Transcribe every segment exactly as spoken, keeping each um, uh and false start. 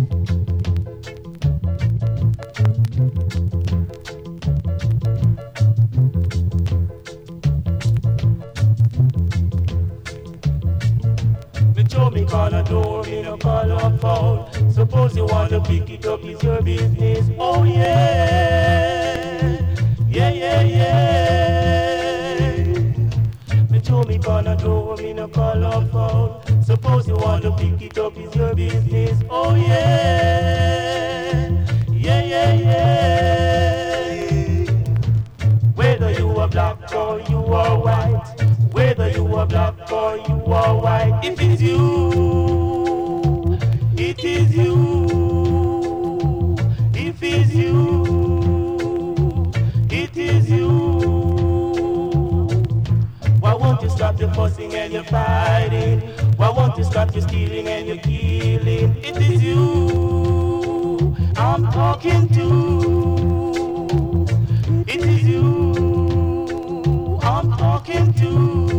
Me show me gonna do, me no call up phone. Suppose you wanna pick it up, it's your business. Oh yeah, yeah, yeah, yeah. Me show me gonna do, me no call up phone. Suppose you wanna pick it up, it's your business. Oh yeah, yeah, yeah, yeah. Whether you are black or you are white, whether you are black or you are white, if it's you, it is you. If it's you, it is you. Why won't you stop your fussing and your fighting? Why won't you stop your stealing and your killing? It is you I'm talking to. It is you I'm talking to.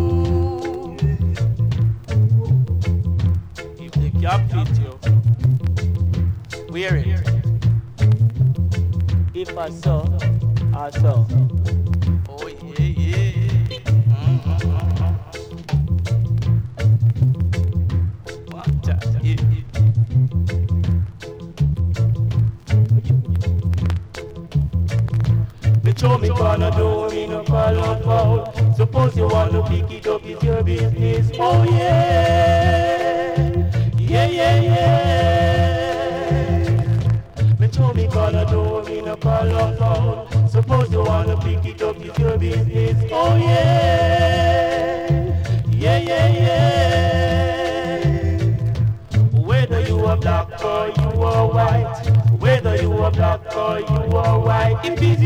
If the cap fit you, wear it. If I saw, I saw. Oh yeah, yeah. Mm-hmm. What that? Yeah, yeah. Me show me gonna do, me no call out foul. Suppose you wanna pick it up, it's your business. Oh yeah, yeah, yeah, yeah. Me show me gonna do, me no call out foul. Suppose you wanna pick it up, it's your business. Oh yeah, yeah, yeah, yeah. Whether you are black or you are white, whether you are black or you are white, if it's